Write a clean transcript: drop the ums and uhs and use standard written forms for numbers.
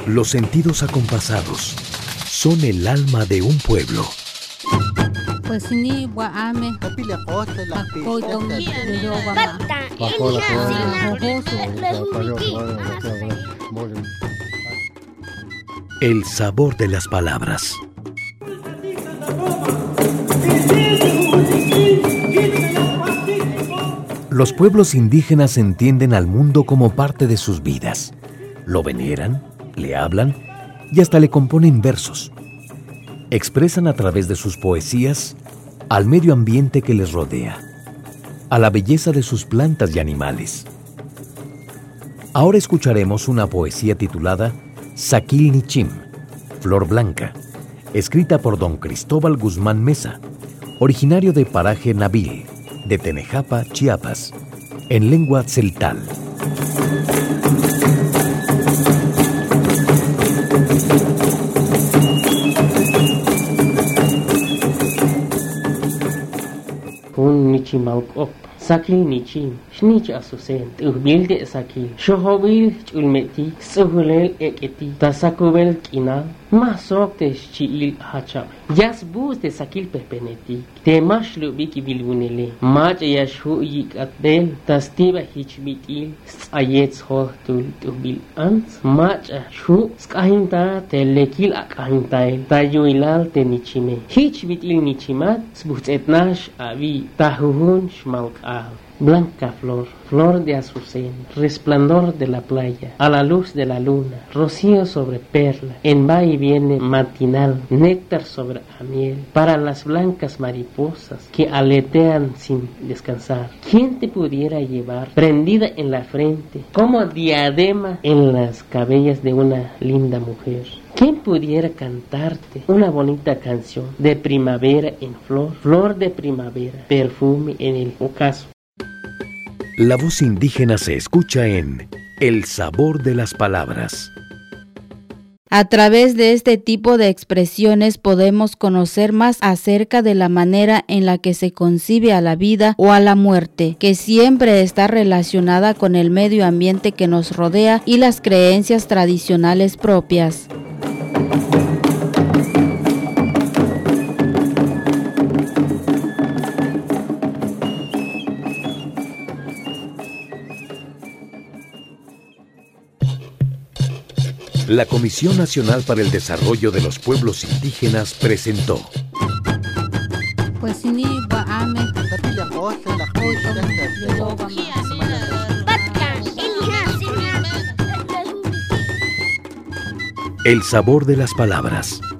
Los sentidos acompasados son el alma de un pueblo. Pues ni guame. El sabor de las palabras. Los pueblos indígenas entienden al mundo como parte de sus vidas. Lo veneran, le hablan y hasta le componen versos. Expresan a través de sus poesías al medio ambiente que les rodea, a la belleza de sus plantas y animales. Ahora escucharemos una poesía titulada Saquil Nichim, Flor Blanca, escrita por don Cristóbal Guzmán Mesa, originario de Paraje Nabil, de Tenejapa, Chiapas, en lengua tzeltal. Un nichimalkop, sakil nichim, snich asusen, bilde sakil, shohobil chulmeti, suhulel eketi, tasakubel kina, masok te chiil hacham. Yas bus de sakil perpeneti, te mashlu biki bilunele, mach yashu yik atbel, tastiba hichbikil, ayets hotul tubil ants, mach shu skahinta te lekil akahintael, tayuilal te nichime. Hichbitil nichimat, sbut etnash avi, tahuhun shmalkal. Blanca flor, flor de azucena, resplandor de la playa, a la luz de la luna, rocío sobre perla, en va y viene matinal, néctar sobre miel, para las blancas mariposas que aletean sin descansar. ¿Quién te pudiera llevar, prendida en la frente, como diadema en las cabellas de una linda mujer? ¿Quién pudiera cantarte una bonita canción de primavera en flor, flor de primavera, perfume en el ocaso? La voz indígena se escucha en El sabor de las palabras. A través de este tipo de expresiones podemos conocer más acerca de la manera en la que se concibe a la vida o a la muerte, que siempre está relacionada con el medio ambiente que nos rodea y las creencias tradicionales propias. La Comisión Nacional para el Desarrollo de los Pueblos Indígenas presentó El sabor de las palabras.